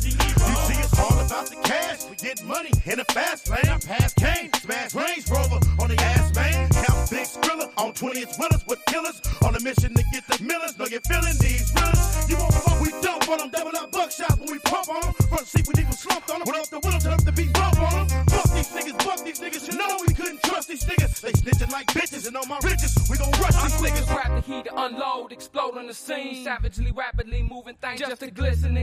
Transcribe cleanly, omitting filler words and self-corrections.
You see, it's all about the cash. We get money in a fast lane. I pass cane, smash Range Rover on the ass man. Count big Skrilla on 20-inch willers with killers on a mission to get the millers. Know you're feeling these thrillers. You won't fuck, we dump on them. Double up buckshot when we pump on them. Front seat, we leave them slumped on them. Went off the window, turn up the beat, bump on them. Fuck these niggas. You know we couldn't trust these niggas. They snitching like bitches, and on my riches, we gon' rush these niggas. Grab the heat to unload, explode on the scene. Savagely, rapidly moving things just to glisten.